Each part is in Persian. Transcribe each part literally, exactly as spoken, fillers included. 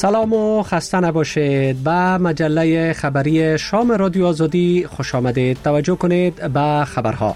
سلام و خسته نباشید. به مجله خبری شام رادیو آزادی خوش آمدید. توجه کنید به خبرها.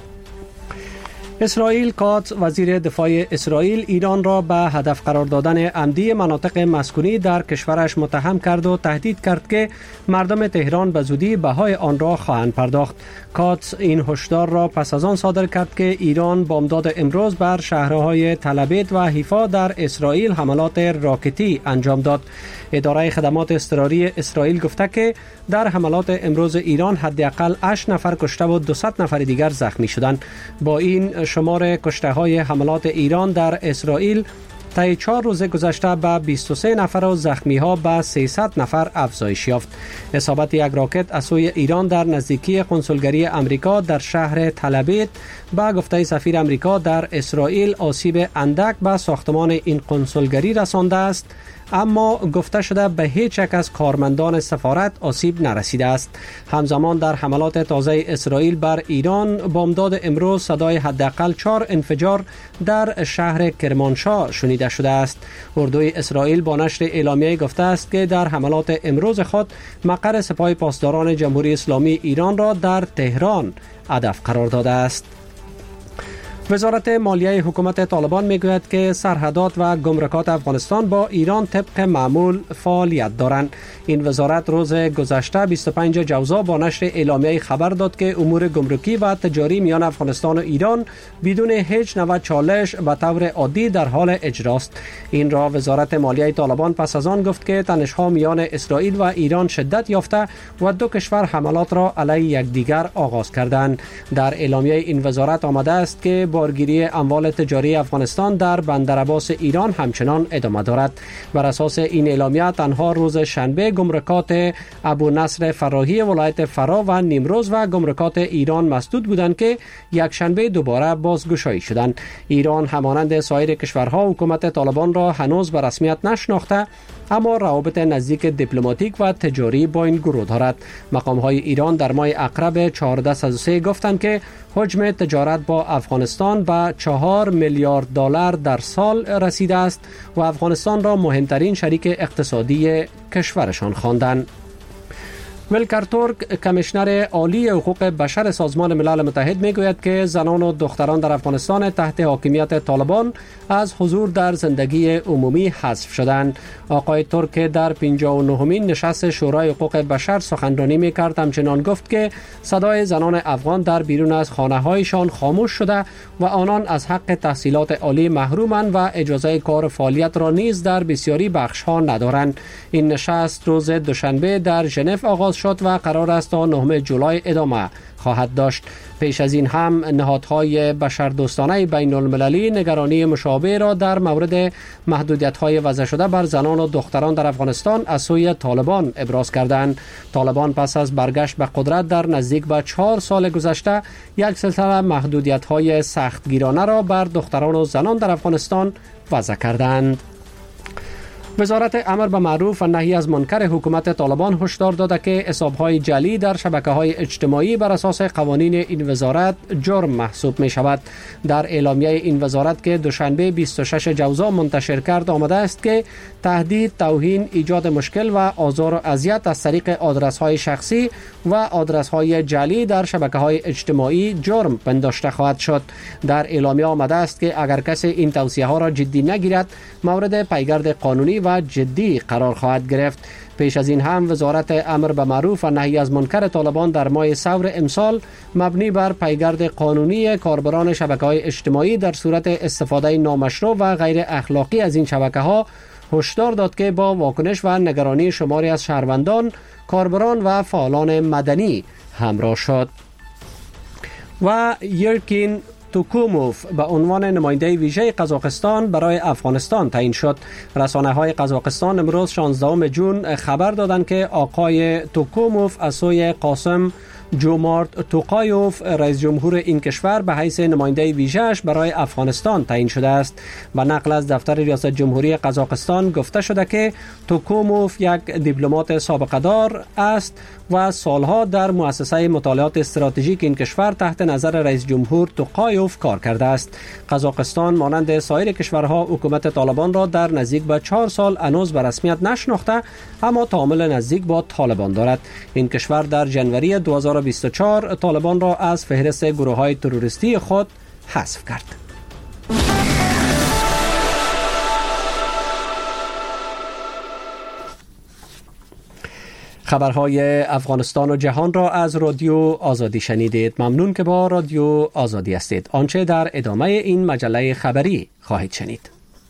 اسرائیل کاتس وزیر دفاع اسرائیل ایران را به هدف قرار دادن عمدی مناطق مسکونی در کشورش متهم کرد و تهدید کرد که مردم تهران به زودی بهای آن را خواهند پرداخت. کاتس این هشدار را پس از آن صادر کرد که ایران بامداد امروز بر شهرهای تل‌آبیب و حیفا در اسرائیل حملات راکتی انجام داد. اداره خدمات اضطراری اسرائیل گفته که در حملات امروز ایران حداقل هشت نفر کشته و دویست نفر دیگر زخمی شدند. با این شمار کشته های حملات ایران در اسرائیل طی چهار روز گذشته به بیست و سه نفر و زخمی ها به سیصد نفر افزایش یافت. اصابت یک راکت از سوی ایران در نزدیکی کنسولگری امریکا در شهر تل‌آبیب با گفته سفیر امریکا در اسرائیل آسیب اندک به ساختمان این کنسولگری رسانده است، اما گفته شده به هیچ یک از کارمندان سفارت آسیب نرسیده است. همزمان در حملات تازه اسرائیل بر ایران بامداد امروز صدای حداقل چهار انفجار در شهر کرمانشاه شنیده شده است. اردوی اسرائیل با نشر اعلامیه گفته است که در حملات امروز خود مقر سپاه پاسداران جمهوری اسلامی ایران را در تهران هدف قرار داده است. وزارت مالیه حکومت طالبان میگوید که سرحدات و گمرکات افغانستان با ایران طبق معمول فعالیت دارند. این وزارت روز گذشته بیست و پنجم جوزا با نشر اعلامیه خبر داد که امور گمرکی و تجاری میان افغانستان و ایران بدون هیچ نوع چالش به طور عادی در حال اجراست. این را وزارت مالیه طالبان پس از آن گفت که تنش‌ها میان اسرائیل و ایران شدت یافته و دو کشور حملات را علیه یکدیگر آغاز کردند. در اعلامیه این وزارت آمده است که بارگیری اموال تجاری افغانستان در بندرعباس ایران همچنان ادامه دارد. بر اساس این اعلامیه تنها روز شنبه گمرکات ابو نصر فراهی ولایت فرا و نیمروز و گمرکات ایران مسدود بودند که یک شنبه دوباره بازگشایی شدند. ایران همانند سایر کشورها حکومت طالبان را هنوز به رسمیت نشناخته، اما روابط نزدیک دیپلماتیک و تجاری با این گروه دارد. مقام‌های ایران در ماه اکتبر چهارده صد و سه گفتند که حجم تجارت با افغانستان به چهار میلیارد دلار در سال رسیده است و افغانستان را مهمترین شریک اقتصادی کشورشان خواندند. ولکر تورک کمیشنر عالی حقوق بشر سازمان ملل متحد میگوید که زنان و دختران در افغانستان تحت حاکمیت طالبان از حضور در زندگی عمومی حذف شدند. آقای تورک در پنجاه و نهمین نشست شورای حقوق بشر سخنرانی میکرد. همچنان گفت که صدای زنان افغان در بیرون از خانه‌هایشان خاموش شده و آنان از حق تحصیلات عالی محرومند و اجازه کار و فعالیت را نیز در بسیاری بخش‌ها ندارند. این نشست روز دوشنبه در ژنو آغاز شد و قرار است تا نهم جولای ادامه خواهد داشت. پیش از این هم نهادهای بشردوستانه بین المللی نگرانی مشابه را در مورد محدودیت‌های وضع شده بر زنان و دختران در افغانستان از سوی طالبان ابراز کردند. طالبان پس از برگشت به قدرت در نزدیک به چهار سال گذشته یک سلسله محدودیت‌های سختگیرانه را بر دختران و زنان در افغانستان وضع کردند. وزارت امر به معروف و نهی از منکر حکومت طالبان هشدار داده که حساب‌های جعلی در شبکه‌های اجتماعی بر اساس قوانین این وزارت جرم محسوب می شود. در اعلامیه این وزارت که دوشنبه بیست و ششم جوزا منتشر کرد آمده است که تهدید، توهین، ایجاد مشکل و آزار و اذیت از طریق آدرس‌های شخصی و آدرس‌های جعلی در شبکه‌های اجتماعی جرم پنداشته خواهد شد. در اعلامیه آمده است که اگر کسی این توصیه‌ها را جدی نگیرد مورد پیگرد قانونی و جدی قرار خواهد گرفت. پیش از این هم وزارت امر به معروف و نهی از منکر طالبان در ماه ثور امسال مبنی بر پیگرد قانونی کاربران شبکه‌های اجتماعی در صورت استفاده نامشروع و غیر اخلاقی از این شبکه‌ها هشدار داد که با واکنش و نگرانی شماری از شهروندان، کاربران و فعالان مدنی همراه شد. و یرکین توکوموف به عنوان نماینده ویژه قزاقستان برای افغانستان تعیین شد. رسانه‌های قزاقستان امروز شانزدهم ژوئن خبر دادند که آقای توکوموف از سوی قاسم جومارت توقایوف رئیس جمهور این کشور به حیث نماینده ویژه‌اش برای افغانستان تعیین شده است. با نقل از دفتر ریاست جمهوری قزاقستان گفته شده که توکوموف یک دیپلمات سابقه دار است و سالها در مؤسسه مطالعات استراتژیک این کشور تحت نظر رئیس جمهور توقایوف کار کرده است. قزاقستان مانند سایر کشورها حکومت طالبان را در نزدیک به چهار سال هنوز به رسمیت نشناخته، اما تعامل نزدیک با طالبان دارد. این کشور در ژانویه دو هزار و بیست و چهار طالبان را از فهرست گروه‌های تروریستی خود حذف کرد. خبرهای افغانستان و جهان را از رادیو آزادی شنیدید. ممنون که با رادیو آزادی هستید. آنچه در ادامه این مجله خبری خواهید شنید.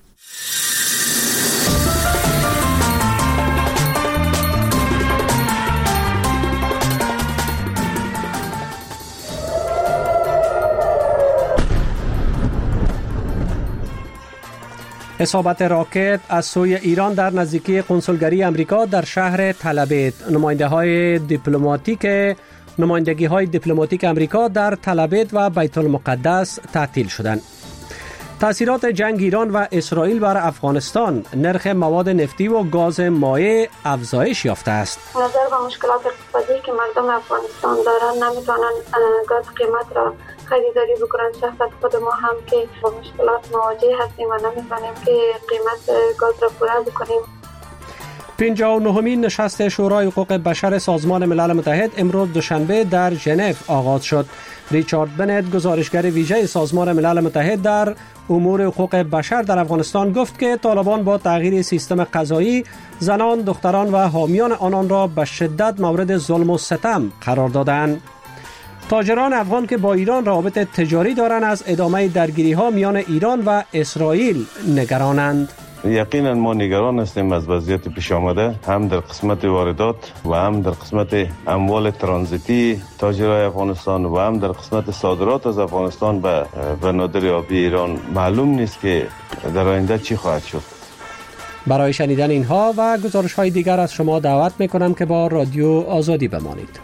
اصابت راکت از سوی ایران در نزدیکی قنسولگری امریکا در شهر تل‌آبید. نماینده های دیپلماتیک نمایندگی های دیپلماتیک امریکا در تل‌آبید و بیت المقدس تعطیل شدند. تأثیرات جنگ ایران و اسرائیل بر افغانستان، نرخ مواد نفتی و گاز مایع افزایش یافته است. نظر به مشکلات اقتصادی که مردم افغانستان دارن، نمیتونن گاز قیمت را خریداری بکنن. شخصت خود ما هم که با مشکلات مواجه هستیم و نمیتونیم که قیمت گاز را پوره بکنیم. پنجاه و نهمین نشست شورای حقوق بشر سازمان ملل متحد امروز دوشنبه در ژنو آغاز شد. ریچارد بنت، گزارشگر ویژه سازمان ملل متحد در امور حقوق بشر در افغانستان، گفت که طالبان با تغییر سیستم قضایی زنان، دختران و حامیان آنان را به شدت مورد ظلم و ستم قرار دادند. تاجران افغان که با ایران روابط تجاری دارند از ادامه درگیری‌ها میان ایران و اسرائیل نگرانند. یقینا ما نگران هستیم از وضعیت پیش آمده، هم در قسمت واردات و هم در قسمت اموال ترانزیتی تاجرای افغانستان و هم در قسمت صادرات از افغانستان به بنادر آبی ایران. معلوم نیست که در آینده چی خواهد شد. برای شنیدن اینها و گزارش‌های دیگر از شما دعوت می‌کنم که با رادیو آزادی بمانید.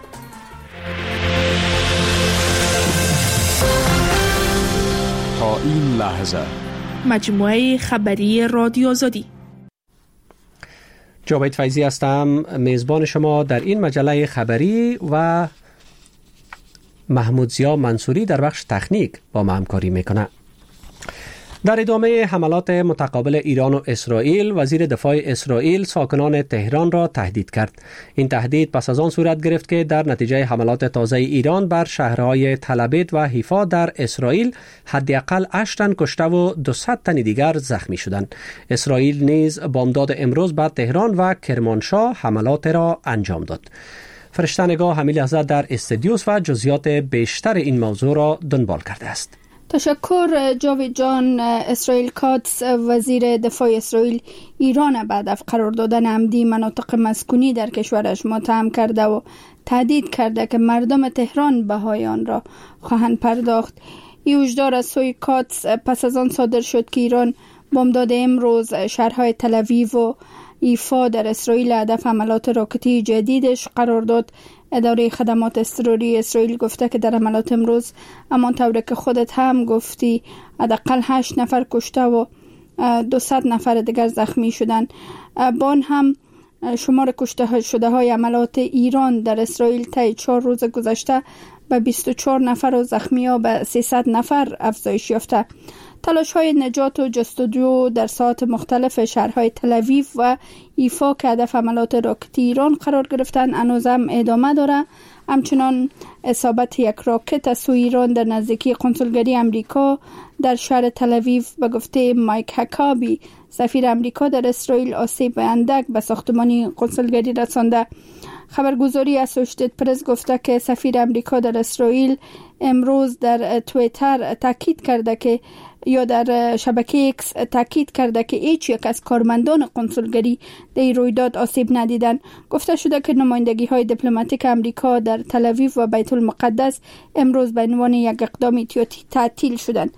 تا این لحظه مجموعه خبری رادیو آزادی. جاوید فیضی هستم، میزبان شما در این مجله خبری، و محمود زیا منصوری در بخش تکنیک با ما همکاری میکنه. در ادامه حملات متقابل ایران و اسرائیل، وزیر دفاع اسرائیل ساکنان تهران را تهدید کرد. این تهدید پس از آن صورت گرفت که در نتیجه حملات تازه ایران بر شهرهای تل‌آبید و حیفا در اسرائیل حداقل هشت تن کشته و دویست تن دیگر زخمی شدند. اسرائیل نیز بامداد امروز بر تهران و کرمانشاه حملات را انجام داد. فرشته نگاه حمیل حضرت در استودیوس و جزئیات بیشتر این موضوع را دنبال کرده است. تشکر جاوید جان. اسرائیل کاتس، وزیر دفاع اسرائیل، ایران بعد از قرار دادن عمدی مناطق مسکونی در کشورش متهم کرده و تهدید کرده که مردم تهران بهای آن را خواهند پرداخت. این هشدار از سوی کاتس پس از آن صادر شد که ایران بامداد امروز شهرهای تل‌آویو و حیفا در اسرائیل هدف حملات راکتی جدیدش قرار داد. اداره خدمات اضطراری اسرائیل گفته که در حملات امروز همانطور که خودت هم گفتی حداقل هشت نفر کشته و دویست نفر دیگر زخمی شدند. با آن هم شمار کشته شده های حملات ایران در اسرائیل طی چهار روز گذشته به بیست و چهار نفر و زخمی ها به سیصد نفر افزایش یافته. تلاش های نجات و جستجو در ساعات مختلف شهرهای تل‌آویو و حیفا که هدف حملات راکتی ایران قرار گرفتن هنوز هم ادامه داره. همچنان اصابت یک راکت از سوی ایران در نزدیکی قنسولگری امریکا در شهر تل‌آویو به گفته مایک هکابی، سفیر امریکا در اسرائیل، آسیب اندک به ساختمانی قنسولگری رسانده. خبرگزاری اسوشیتد پرس گفته که سفیر امریکا در اسرائیل امروز در توییتر تاکید کرده که یا در شبکه ایکس تاکید کرده که هیچ یک از کارمندان قنسولگری در این رویداد آسیب ندیدند. گفته شده که نمایندگی های دیپلماتیک امریکا در تل‌آویو و بیت المقدس امروز به عنوان یک اقدام احتیاطی تعطیل شدند.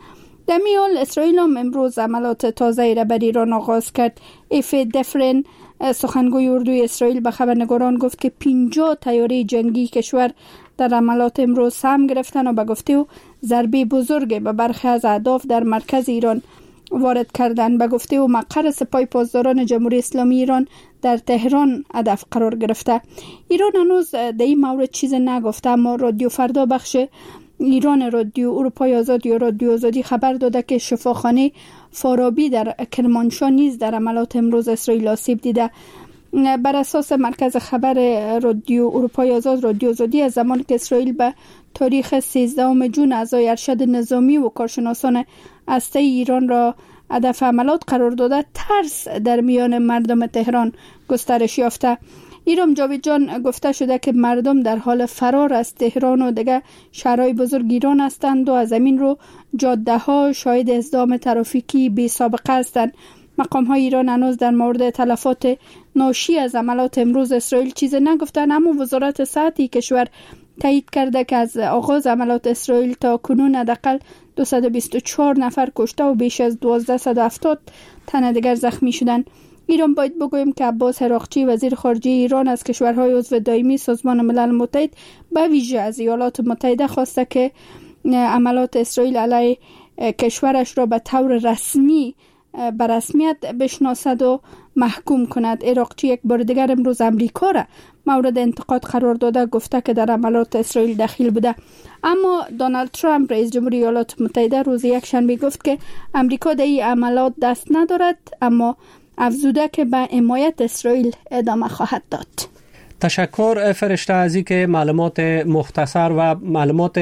در میال اسرائیل هم امروز عملات تازه را بر ایران آغاز کرد. ایف دفرن سخنگوی اردوی اسرائیل به خبرنگاران گفت که پنجاه طیاره جنگی کشور در عملات امروز سهم گرفتن و به گفته او ضربه بزرگ به برخی از اهداف در مرکز ایران وارد کردن. به گفته او مقر سپاه پاسداران جمهوری اسلامی ایران در تهران هدف قرار گرفته. ایران هنوز در این مورد چیز نگفته، اما رادیو فردا بخش ایران رادیو اروپای آزاد یا رادیو آزادی خبر داده که شفاخانه فارابی در کرمانشاه نیز در عملات امروز اسرائیل آسیب دیده. بر اساس مرکز خبر رادیو اروپای آزاد رادیو آزادی، از زمانی که اسرائیل به تاریخ سیزدهم جون اعضای ارشد نظامی و کارشناسان هسته ایران را هدف عملات قرار داده، ترس در میان مردم تهران گسترش یافته. ایران جاوید جان گفته شده که مردم در حال فرار از تهران و دیگر شهرهای بزرگ ایران هستند و از همین رو جاده ها شاهد ازدحام ترافیکی بی سابقه هستند. مقام های ایران هنوز در مورد تلفات ناشی از عملات امروز اسرائیل چیز نگفتند، اما وزارت صحت کشور تایید کرده که از آغاز عملات اسرائیل تا کنون حداقل دویست و بیست و چهار نفر کشته و بیش از دویست و هفتاد تن دیگر زخمی شدند. ایران باید بگویم که عباس عراقچی وزیر خارجه ایران از کشورهای عضو دائمی سازمان ملل متحد به ویژه از ایالات متحده خواسته که عملات اسرائیل علیه کشورش را به طور رسمی به رسمیت بشناسد و محکوم کند. عراقچی یک بار دیگر امروز امریکا را مورد انتقاد قرار داده، گفته که در عملات اسرائیل دخیل بوده. اما دونالد ترامپ رئیس جمهور ایالات متحده روز یکشنبه گفت که امریکا در این عملات دست ندارد، اما افزوده که به حمایت اسرائیل ادامه خواهد داد. تشکر فرشته از اینکه معلومات مختصر و معلومات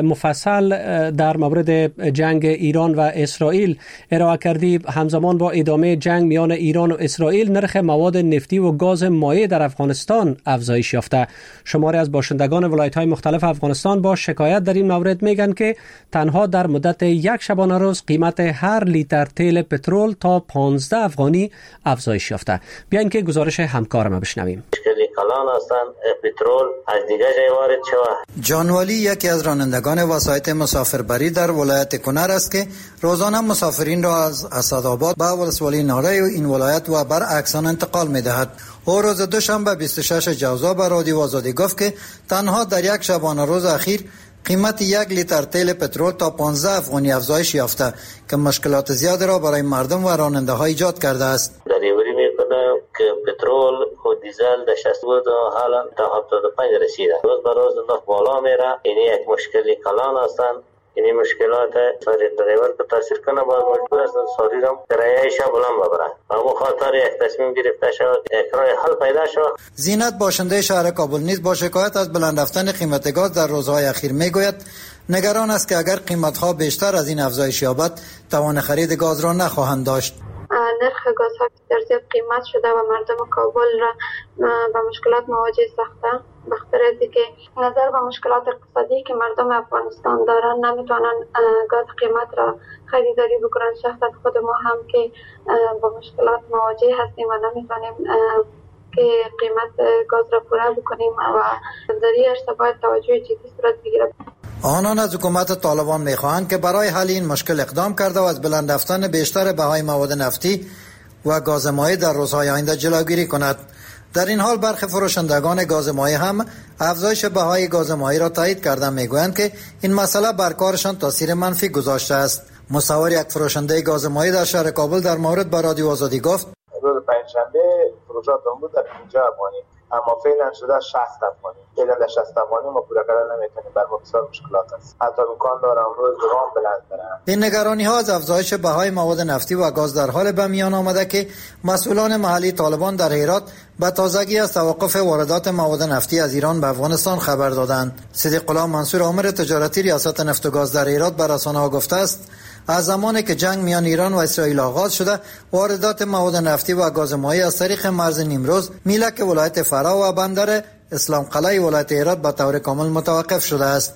مفصل در مورد جنگ ایران و اسرائیل ارائه کردی. همزمان با ادامه جنگ میان ایران و اسرائیل، نرخ مواد نفتی و گاز مایع در افغانستان افزایش یافته. شماری از باشندگان ولایت‌های مختلف افغانستان با شکایت در این مورد میگن که تنها در مدت یک شبانه روز قیمت هر لیتر تیل پترول تا پانزده افغانی افزایش یافته. بیاین که گزارش همکارم بشنویم. کلان هستند پترول از دیگه جای وارد شود. جانوالی یکی از رانندگان وسایط مسافربری در ولایت کنر است که روزانه مسافرین را از اسدآباد به ولسوالی ناره و این ولایت و برعکسان انتقال می‌دهد. او روز دوشنبه بیست و شش جوزا به رادیو آزادی گفت که تنها در یک شبانه روز اخیر قیمت یک لیتر تیل پترول تا پانزده افغانی افزایش یافته که مشکلات زیادی را برای مردم و راننده‌ها ایجاد کرده است. دریوری میکنه که پترول و دیزل در شصت بود و حالا تا هفتاد و پنج رسیده. روز به روز انداخت بالا میره. این یک مشکلی کلان هستند. این مشکلات فرد دریور که تاثیر کنه باید مجبور هستند ساری را کرایه‌اش بلند ببرند. اما خاطر یک تصمیم گرفته شود یک راه حل پیدا شود. زینت باشنده شهر کابل نیز با شکایت از بلند رفتن قیمت گاز در روزهای اخیر میگوید نگران است که اگر قیمت‌ها بیشتر از این افزایش یابد توان خرید گاز را نخواهند داشت. نرخ گاز ها بسیار زیاد قیمت شده و مردم کابل را به مشکلات مواجه ساخته. بخاطر از اینکه نظر به مشکلات اقتصادی که مردم افغانستان دارن نمیتونن گاز قیمت را خریداری بکنن. شخصا خود ما هم که با مشکلات مواجه هستیم و نمیتونیم که قیمت گاز را پوره بکنیم و در این عرصه باید توجه جدی صورت بگیره. آنان از حکومت طالبان می‌خواهند که برای حل این مشکل اقدام کرده و از بلند رفتن بیشتر بهای مواد نفتی و گاز مایع در روزهای آینده جلوگیری کند. در این حال برخی فروشندگان گاز مایع هم افزایش بهای گاز مایع را تایید کرده میگویند که این مسئله بر کارشان تاثیر منفی گذاشته است. مصور یک فروشنده گاز مایع در شهر کابل در مورد با رادیو آزادی گفت: روز پنجشنبه فروشات بود در پنجاه افغانی، اما فعلا شده شصت افغانی. فعلا در شصت افغانی ما پوره کردن نمیتونیم، بر ما بسیار مشکلات است. حتی امکان داره امروز دوام بلند برن. این نگرانی ها از افزایش بهای مواد نفتی و گاز در حال به میان آمده که مسئولان محلی طالبان در هرات به تازگی از توقف واردات مواد نفتی از ایران به افغانستان خبر دادند. صدیق غلام منصور آمر تجارتی ریاست نفت و گاز در هرات به رسانه‌ها گفته است از زمانی که جنگ میان ایران و اسرائیل آغاز شده، واردات مواد نفتی و گاز مایع از طریق مرز نیمروز، میلک ولایت فرا و بندر اسلام قلعه ولایت هرات به طور کامل متوقف شده است.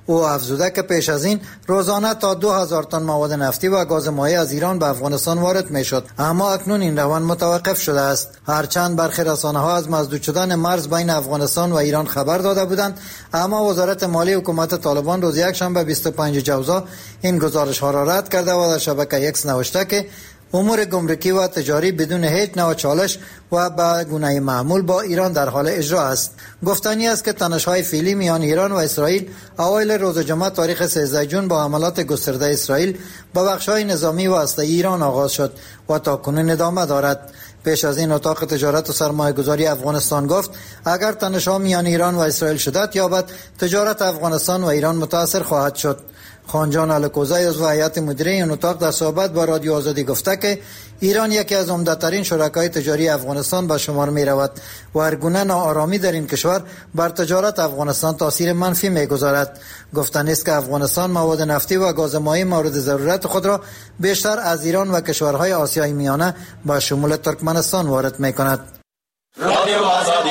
او افزوده که پیش از این روزانه تا دو هزار تن مواد نفتی و گاز مایع از ایران به افغانستان وارد میشد، اما اکنون این روند متوقف شده است. هرچند برخی رسانه‌ها از مسدود شدن مرز بین افغانستان و ایران خبر داده بودند، اما وزارت مالی حکومت طالبان روز یکشنبه بیست و پنجم جوزا این گزارش ها را رد کرده و در شبکه ایکس نوشته که امور گمرکی و تجاری بدون هیچ نوع چالش و به گونه معمول با ایران در حال اجرا است. گفتنی است که تنش‌های فعلی میان ایران و اسرائیل اوایل روز جمعه تاریخ سیزدهم جون با حملات گسترده اسرائیل به بخش‌های نظامی و هسته‌ای ایران آغاز شد و تاکنون ادامه دارد. پیش از این اتاق تجارت و سرمایه‌گذاری افغانستان گفت اگر تنش‌ها میان ایران و اسرائیل شدت یابد، تجارت افغانستان و ایران متاثر خواهد شد. خانجان الکوزی از هیئت مدیره این اتاق در صحبت با رادیو آزادی گفته که ایران یکی از عمده‌ترین شرکای تجاری افغانستان به شمار می رود و هر گونه ناآرامی در این کشور بر تجارت افغانستان تاثیر منفی می گذارد. گفتن است که افغانستان مواد نفتی و گاز مایع مورد ضرورت خود را بیشتر از ایران و کشورهای آسیای میانه با شمول ترکمنستان وارد می کند. رادیو آزادی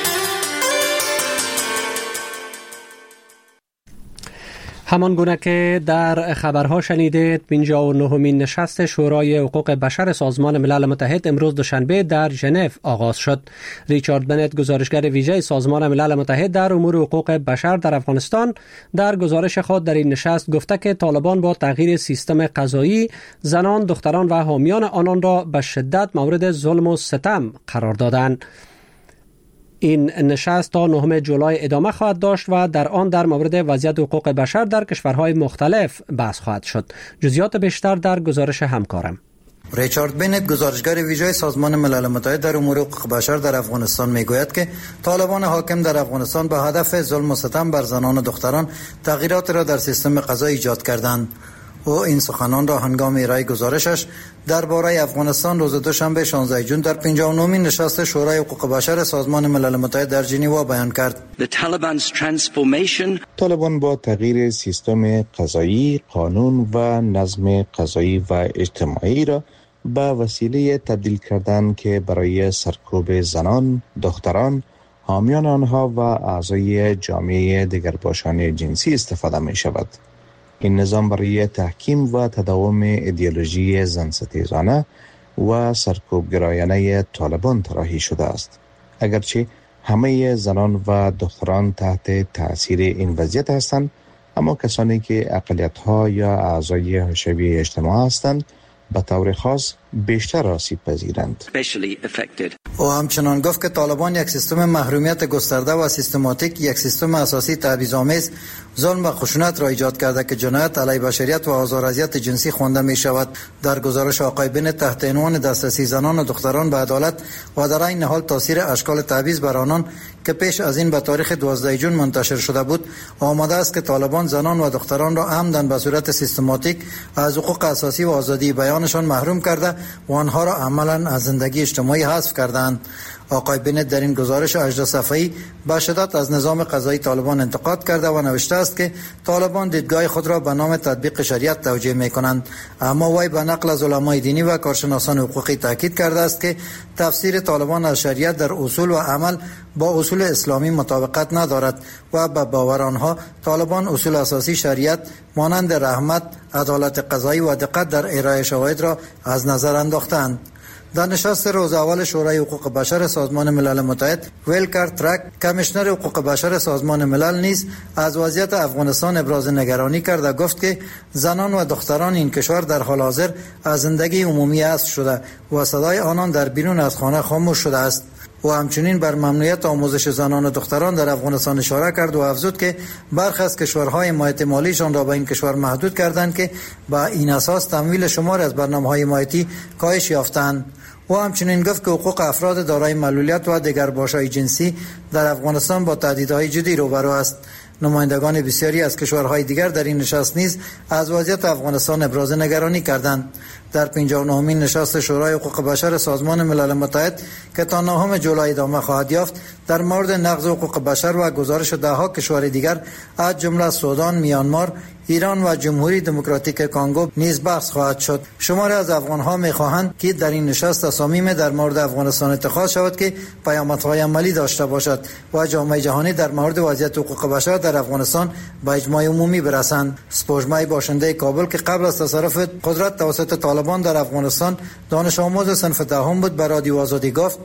همان گونه که در خبرها شنیدید، پنجاه و نهمین نشست شورای حقوق بشر سازمان ملل متحد امروز دوشنبه در ژنو آغاز شد. ریچارد بنت، گزارشگر ویژه سازمان ملل متحد در امور حقوق بشر در افغانستان، در گزارش خود در این نشست گفته که طالبان با تغییر سیستم قضایی زنان، دختران و حامیان آنان را به شدت مورد ظلم و ستم قرار دادند. این نشست تا نهم جولای ادامه خواهد داشت و در آن در مورد وضعیت حقوق بشر در کشورهای مختلف بحث خواهد شد. جزئیات بیشتر در گزارش همکارم. ریچارد بنت، گزارشگر ویژه سازمان ملل متحد در امور حقوق بشر در افغانستان میگوید که طالبان حاکم در افغانستان به هدف ظلم و ستم بر زنان و دختران تغییرات را در سیستم قضایی ایجاد کردند. او این سخنان را هنگام ارائه گزارشش درباره افغانستان روز دوشنبه شانزدهم جون در پنجاه و نهمین نشست شورای حقوق بشر سازمان ملل متحد در ژنو بیان کرد. طالبان با تغییر سیستم قضایی، قانون و نظم قضایی و اجتماعی را به وسیله تبدیل کردن که برای سرکوب زنان، دختران، حامیان آنها و اعضای جامعه دیگرباشان جنسی استفاده می شود. این نظام برای تحکیم و تداوم ایدئولوژی زنستیزانه و سرکوبگرایانه طالبان طراحی شده است. اگرچه همه زنان و دختران تحت تأثیر این وضعیت هستند، اما کسانی که اقلیت‌ها یا اعضای حاشیه اجتماع هستند به طور خاص بیشتر آسیب پذیرند. او همچنان گفت که طالبان یک سیستم محرومیت گسترده و سیستماتیک، یک سیستم اساسی تبعیض‌آمیز، ظلم و خشونت را ایجاد کرده که جنایت علیه بشریت و آزار و اذیت جنسی خوانده می شود. در گزارش آقای بنت تحت عنوان دسترسی زنان و دختران به عدالت و در این حال تاثیر اشکال تبعیض بر آنان که پیش از این به تاریخ دوازدهم جون منتشر شده بود، آماده است که طالبان زنان و دختران را عمدن به صورت سیستماتیک از حقوق اساسی و آزادی بیانشان محروم کرده و آنها را عملاً از زندگی اجتماعی حذف کردند. آقای بنت در این گزارش هجده صفحه‌ای به شدت از نظام قضایی طالبان انتقاد کرده و نوشته است که طالبان دیدگاه خود را به نام تطبیق شریعت توجیه می‌کنند، اما وی به نقل از علمای دینی و کارشناسان حقوقی تاکید کرده است که تفسیر طالبان از شریعت در اصول و عمل با اصول اسلامی مطابقت ندارد و به باور آنها طالبان اصول اساسی شریعت مانند رحمت، عدالت قضایی و دقت در ارائه شواهد را از نظر انداختند. در نشست روز اول شورای حقوق بشر سازمان ملل متحد، ویلکر ترک، کمیشنر حقوق بشر سازمان ملل نیز از وضعیت افغانستان ابراز نگرانی کرد و گفت که زنان و دختران این کشور در حال حاضر از زندگی عمومی حذف شده و صدای آنان در بیرون از خانه خاموش شده است. و همچنین بر ممنوعیت آموزش زنان و دختران در افغانستان اشاره کرد و افزود که برخی از کشورهای حمایت مالیشان را به این کشور محدود کردند که با این اساس تمویل شمار از برنامه‌های حمایتی کاهش یافتند. و همچنین گفت که حقوق افراد دارای معلولیت و دیگرباشای جنسی در افغانستان با تهدیدهای جدی روبرو است. نمایندگان بسیاری از کشورهای دیگر در این نشست نیز از وضعیت افغانستان ابراز نگرانی کردند. در پنجاه و نهمین نشست شورای حقوق بشر سازمان ملل متحد که تا نهم جولای ادامه خواهد یافت در مورد نقض حقوق بشر و گزارش دهها کشور دیگر از جمله سودان، میانمار، ایران و جمهوری دموکراتیک کانگو نیز بحث خواهد شد. شماری از افغان‌ها می‌خواهند که در این نشست تصامیم در مورد افغانستان اتخاذ شود که پیامدهای عملی داشته باشد و جامعه جهانی در مورد وضعیت حقوق بشر در افغانستان به اجماع عمومی برسند. سپوږمۍ باشنده کابل که قبل از تصرف قدرت توسط طالبان در افغانستان دانش آموز صنف دهم بود، به رادیو آزادی گفت: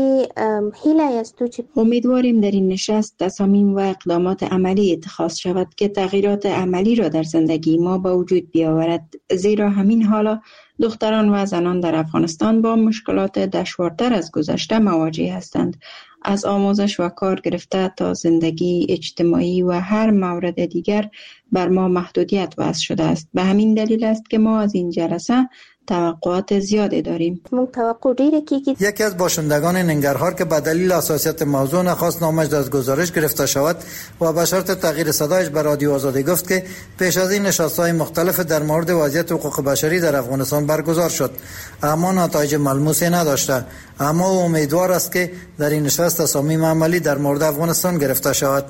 امیدواریم در این نشست تصامیم و اقدامات عملی اتخاذ شود که تغییرات عملی را در زندگی ما به وجود بیاورد، زیرا همین حالا دختران و زنان در افغانستان با مشکلات دشوارتر از گذشته مواجه هستند. از آموزش و کار گرفته تا زندگی اجتماعی و هر مورد دیگر بر ما محدودیت وضع شده است. به همین دلیل است که ما از این جلسه توقعات زیادی داریم. یکی از باشندگان ننگرهار که به دلیل حساسیت موضوع نخواست نامش از گزارش گرفته شود و به شرط تغییر صدایش به رادیو آزادی گفت که پیش از این نشست‌های مختلف در مورد وضعیت حقوق بشری در افغانستان برگزار شد، اما نتایج ملموسی نداشته. اما او امیدوار است که در این نشست تصامیم عملی در مورد افغانستان گرفته شود.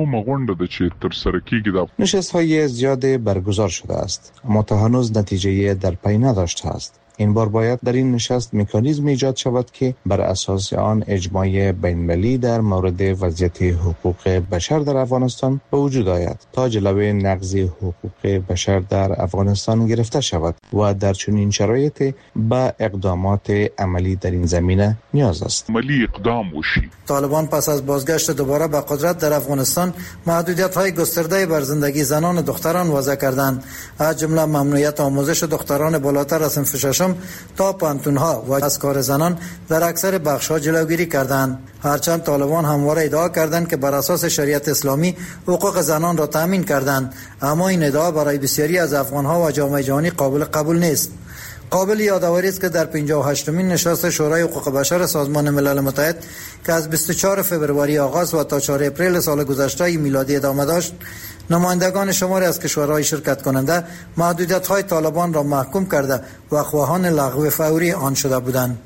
نشست‌های زیاد برگزار شده است، اما تا هنوز نتیجه در پی نداشته است. این بار باید در این نشست مکانیزم ایجاد شود که بر اساس آن اجماع بین‌المللی در مورد وضعیت حقوق بشر در افغانستان به وجود آید تا جلوی نقض حقوق بشر در افغانستان گرفته شود و در چنین شرایطی به اقدامات عملی در این زمینه نیاز است. عملی اقدام وشي. طالبان پس از بازگشت دوباره به قدرت در افغانستان محدودیت‌های گسترده بر زندگی زنان و دختران وضع کردند، از جمله ممنوعیت آموزش دختران بالاتر از صنف ششم تا پانتون‌ها و از کار زنان در اکثر بخش‌ها جلوگیری کردند. هرچند طالبان همواره ادعا کردند که بر اساس شریعت اسلامی حقوق زنان را تامین کردند، اما این ادعا برای بسیاری از افغان‌ها و جامعه جهانی قابل قبول نیست. قابل یادآوری است که در پنجاه و هشتمین نشست شورای حقوق بشر سازمان ملل متحد که از بیست و چهارم فوریه آغاز و تا چهارم اپریل سال گذشته میلادی ادامه داشت، نمایندگان شماری از کشورهای شرکت کننده محدودیت‌های طالبان را محکوم کرده و خواهان لغو فوری آن شده بودند.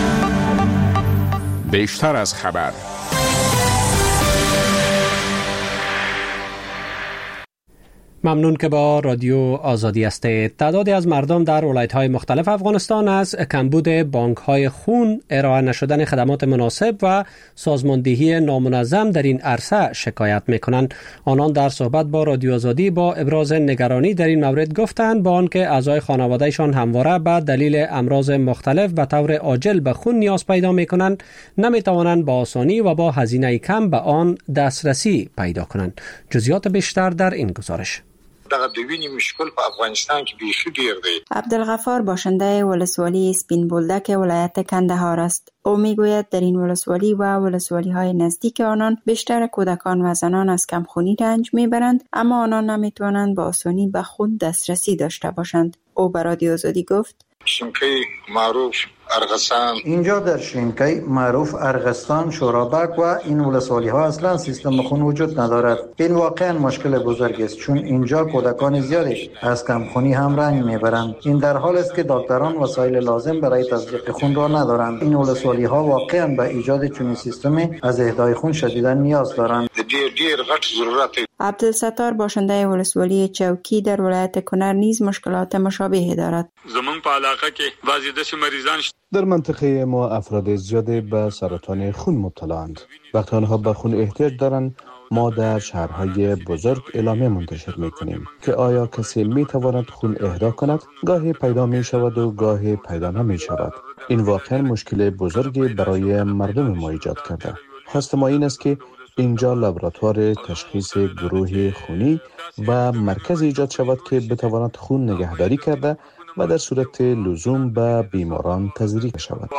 بیشتر از خبر. ممنون که با رادیو آزادی هستید. تعدادی از مردم در ولایت‌های مختلف افغانستان از کمبود بانک‌های خون، ارائه نشدن خدمات مناسب و سازماندهی نامنظم در این عرصه شکایت می‌کنند. آنان در صحبت با رادیو آزادی با ابراز نگرانی در این مورد گفتند با آنکه اعضای خانواده‌شان همواره به دلیل امراض مختلف به طور عاجل به خون نیاز پیدا می‌کنند، نمی‌توانند با آسانی و با هزینه کم به آن دسترسی پیدا کنند. جزئیات بیشتر در این گزارش. دغه د وینې مشکل په افغانستان کې بیخي ډیر دی. عبدالغفار باشنده ولسوالی سپین بولدک ولایت کندهار است. او میگوید در این ولسوالی و ولسوالی های نزدیک آنان بیشتر کودکان و زنان از کمخونی رنج میبرند، اما آنان نمیتوانند با آسانی به خون دسترسی داشته باشند. او به رادیو آزادی گفت: شینکی معروف ارغستان، اینجا در شینکی معروف ارغستان، شورابک و این ولسوالی ها اصلا سیستم خون وجود ندارد. این واقعا مشکل بزرگی است، چون اینجا کودکان زیادی از کمخونی هم رنج میبرند. این در حال است که دکتران وسایل لازم برای تزریق خون را ندارند. این ولسوالی ها واقعا به ایجاد چنین سیستمی از اهدای خون شدیدا نیاز دارند. دیر دیر غټ ضرورت. عبدالستار باشنده ولسوالی چوکی در ولایت کنر نیز مشکلات مشابهی دارد. زمون په علاقه کې بعضی د مریضان در منطقه ما افراد زیادی به سرطان خون مبتلااند. وقتی آنها به خون احتیاج دارند، ما در شهرهای بزرگ اعلامیه منتشر می‌کنیم که آیا کسی می‌تواند خون اهدا کند؟ گاهی پیدا می‌شود و گاهی پیدا نمی‌شود. این واقعا مشکل بزرگی برای مردم ما ایجاد کرده. خواست ما این است که اینجا لابراتوار تشخیص گروه خونی و مرکز ایجاد شود که بتواند خون نگهداری کرده و در صورت لزوم به بیماران تزریق شود.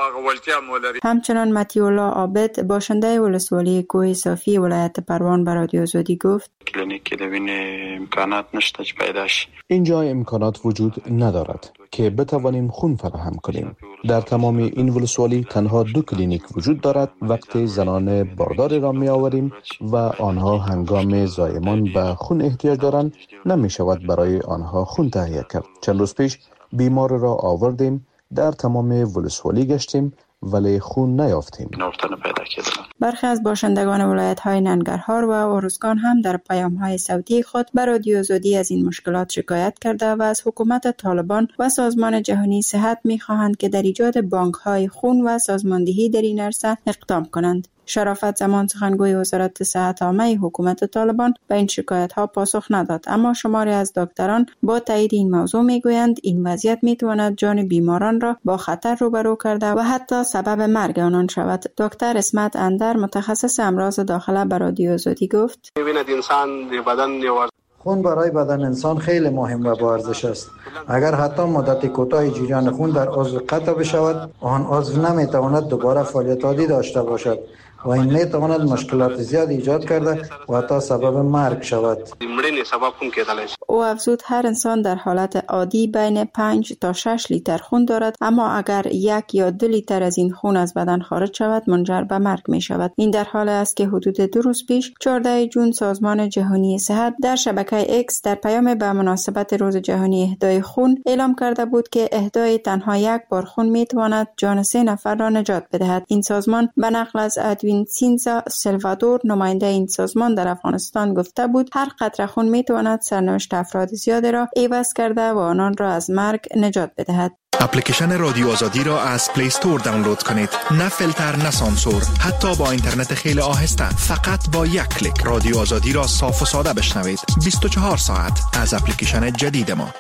همچنان متیولا عابد باشنده ولسوالی کوه صافی ولایت پروان به رادیو آزادی گفت: کلینیک دوین امکانات نشته پیدا شي. اینجا امکانات وجود ندارد. که بتوانیم خون فراهم کنیم. در تمام این ولسوالی تنها دو کلینیک وجود دارد. وقتی زنان باردار را می آوریم و آنها هنگام زایمان به خون احتیاج دارند، نمی شود برای آنها خون تهیه کرد. چند روز پیش بیمار را آوردیم، در تمام ولسوالی گشتیم ولی خون نیافتیم. برخی از باشندگان ولایت‌های ننگرهار و ارزگان هم در پیام‌های صوتی خود به رادیو آزادی از این مشکلات شکایت کرده و از حکومت طالبان و سازمان جهانی صحت می‌خواهند که در ایجاد بانک‌های خون و سازماندهی در این عرصه اقدام کنند. شرافت زمان سخنگوی وزارت صحت عامه حکومت طالبان به این شکایت‌ها پاسخ نداد، اما شماری از دکتران با تایید این موضوع میگویند این وضعیت میتواند جان بیماران را با خطر روبرو کرده و حتی سبب مرگ آنان شود. دکتر اسمت اندر متخصص امراض داخله به رادیو آزادی گفت: خون برای بدن انسان خیلی مهم و با ارزش است. اگر حتی مدت کوتاه جریان خون در عضو قطع بشود، آن عضو نمیتواند دوباره فعالیت عادی داشته باشد و این میتواند مشکلات زیاد ایجاد کرده و حتی سبب مرگ شود. او افزود هر انسان در حالت عادی بین پنج تا شش لیتر خون دارد، اما اگر یک یا دو لیتر از این خون از بدن خارج شود منجر به مرگ می شود. این در حالی است که حدود دو روز پیش چهاردهم ژوئن سازمان جهانی صحت در شبکه ایکس در پیام به مناسبت روز جهانی اهدای خون اعلام کرده بود که اهدای تنها یک بار خون می تواند جان سه نفر را نجات بدهد. این سازمان به نقل از ادوین سینزا سلوادور نماینده این سازمان در افغانستان گفته بود هر قطره خون می تواند سرنوشت افراد زیادی را عوض کرده و آنان را از مرگ نجات بدهد. اپلیکیشن رادیو آزادی را از پلی استور دانلود کنید. نه فیلتر نه سانسور، حتی با اینترنت خیلی آهسته. فقط با یک کلیک رادیو آزادی را صاف و ساده بشنوید. بیست و چهار ساعت از اپلیکیشن جدید ما.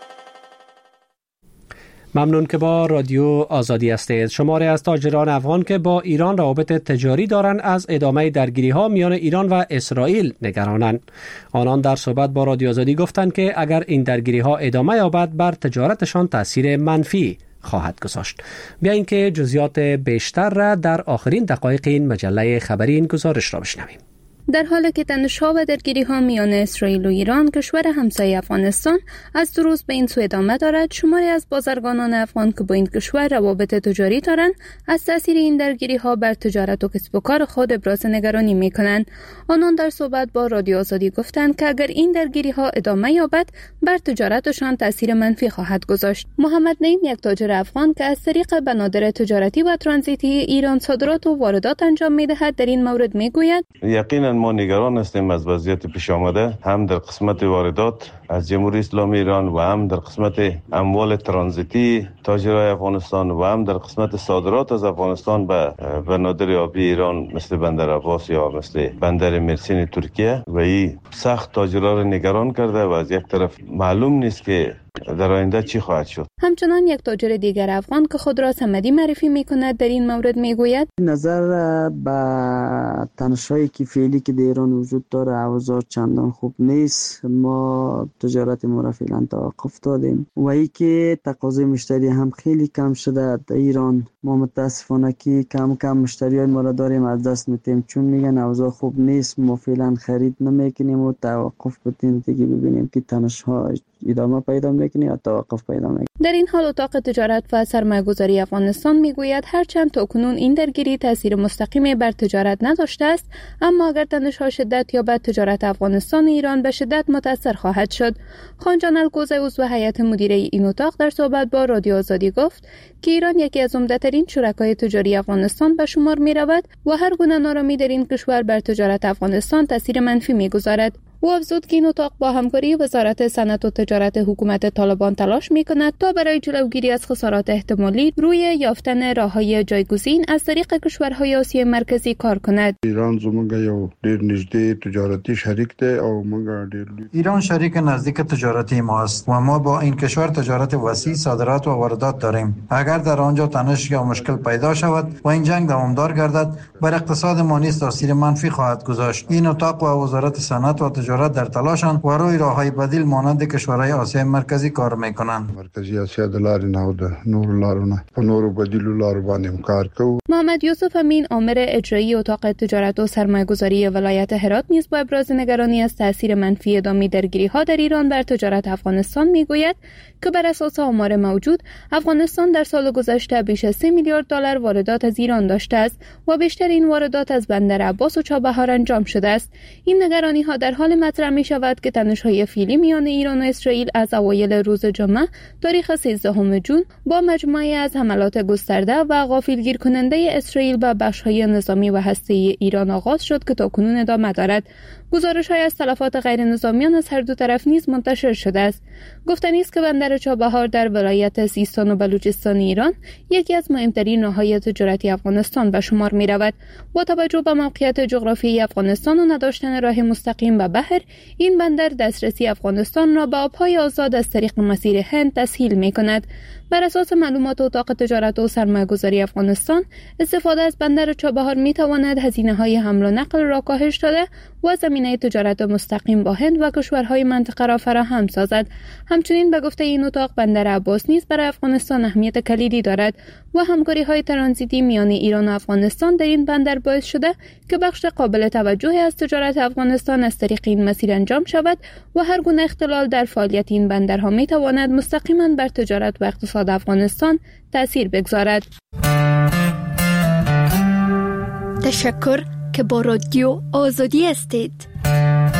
ممنون که با رادیو آزادی هستید. شماری از تاجران افغان که با ایران روابط تجاری دارند از ادامه درگیری ها میان ایران و اسرائیل نگرانند. آنان در صحبت با رادیو آزادی گفتند که اگر این درگیری ها ادامه یابد بر تجارتشان تاثیر منفی خواهد گذاشت. بیایید که جزئیات بیشتر را در آخرین دقایق این مجله خبری این گزارش را بشنویم. در حالی که تنش‌ها و درگیری‌ها میان اسرائیل و ایران کشور همسایه افغانستان از دو روز به این سو ادامه دارد، شماری از بازرگانان افغان که با این کشور روابط تجاری دارند از تاثیر این درگیری‌ها بر تجارت و کسب و کار خود ابراز نگرانی می‌کنند. آنان در صحبت با رادیو آزادی گفتند که اگر این درگیری‌ها ادامه یابد بر تجارتشان تاثیر منفی خواهد گذاشت. محمد نعیم، یک تاجر افغان که از طریق بنادر تجارتی و ترانزیتی ایران صادرات و واردات انجام می‌دهد، در این مورد می‌گوید: یقینا ما نگران هستیم از وضعیت پیش آمده، هم در قسمت واردات از جمهوری اسلامی ایران و هم در قسمت اموال ترانزیتی تاجرای افغانستان و هم در قسمت صادرات از افغانستان به بنادر آبی ایران مثل بندر عباس یا مثل بندر مرسین ترکیه و این سخت تاجرها را نگران کرده و از یک طرف معلوم نیست که در آینده چی خواهد شد. همچنان یک تاجر دیگر افغان که خود را صمدی معرفی می‌کند در این مورد میگوید: نظر به تنش‌هایی که فعلی که در ایران وجود داره اوضاع چندان خوب نیست. ما تجارت ما را فعلا توقف دادیم و ای که تقاضای مشتری هم خیلی کم شده در ایران. ما متاسفانه که کم کم مشتریای ما را داریم از دست میدیم، چون میگن اوضاع خوب نیست. ما فعلا خرید نمیکنیم و توقف بدیم دیگه ببینیم که تنش‌ها ادامه پیدا میکنه یا توقف پیدا میکنه. در این حال اتاق تجارت و سرمایه‌گذاری افغانستان میگوید هرچند تاکنون این درگیری تاثیر مستقیمی بر تجارت نداشته است، اما اگر تنش‌ها شدت یابد تجارت افغانستان و ایران به شدت متاثر خواهد شد. خانجان الگوزه عضو هیئت مدیره این اتاق در صحبت با رادیو آزادی گفت که ایران یکی از عمده‌ترین شرکای تجاری افغانستان به شمار می‌رود و هر گونه نارامی در این کشور بر تجارت افغانستان تاثیر منفی می‌گذارد. او افزود که این اتاق با همکاری وزارت صنعت و تجارت حکومت طالبان تلاش می‌کند تا برای جلوگیری از خسارات احتمالی روی یافتن راه‌های جایگزین از طریق کشورهای آسیای مرکزی کار کند. ایران زموږ یو ډېر نږدې تجارتی شریک دی او موږ ډېر ایران شریک نزدیک تجارتی ما است و ما با این کشور تجارت وسیع، صادرات و واردات داریم. اگر در آنجا تنش یا مشکل پیدا شود و این جنگ دوامدار گردد، بر اقتصاد ما نیز تاثیر منفی خواهد گذاشت. این اتاق و وزارت صنعت و تجارت در تلاشند و روی راه‌های بدیل مانند کشورهای آسیای مرکزی کار می‌کنند. مرکزی آسیا د لارې نه او د نورو لارو نه په نورو بدیلو لارو باندې کار کوي. محمد یوسف امین، آمر اجرایی اتاق تجارت و سرمایه‌گذاری ولایت هرات نیز با ابراز نگرانی از تاثیر منفی ادامه درگیری‌ها در ایران بر تجارت افغانستان می‌گوید که بر اساس آمار موجود افغانستان در سال گذشته بیش از سه میلیارد دلار واردات از ایران داشته است و بیشتر این واردات از بندر عباس و چابهار انجام شده است. این نگرانی ها در حال مطرح می شود که تنش‌های فعلی میان ایران و اسرائیل از اوایل روز جمعه تاریخ سیزدهم جون با مجموعه از حملات گسترده و غافلگیر کننده اسرائیل به بخش‌های نظامی و هسته‌ای ایران آغاز شد که تاکنون ادامه دارد. گزارش‌های از تلفات غیر نظامیان از هر دو طرف نیز منتشر شده است. گفتنی است که بندر چابهار در ولایت سیستان و بلوچستان ایران یکی از مهمترین راه‌های تجارتی افغانستان به شمار می‌رود. با توجه به موقعیت جغرافیایی افغانستان و نداشتن راه مستقیم به بحر، این بندر دسترسی افغانستان را به آب‌های آزاد از طریق مسیر هند تسهیل می‌کند. بر اساس معلومات اتاق تجارت و سرمایه‌گذاری افغانستان، استفاده از بندر چابهار می‌تواند هزینه‌های حمل و نقل را کاهش داده و زمینه تجارت مستقیم با هند و کشورهای منطقه را فراهم سازد. همچنین به گفته این اتاق، بندر عباس نیز برای افغانستان اهمیت کلیدی دارد و همکاری‌های ترانزیتی میان ایران و افغانستان در این بندر باعث شده که بخش قابل توجهی از تجارت افغانستان از طریق این مسیر انجام شود و هر گونه اختلال در فعالیت این بندرها می‌تواند مستقیما بر تجارت و اقتصاد افغانستان تأثیر بگذارد. تشکر که با رادیو آزادی هستید.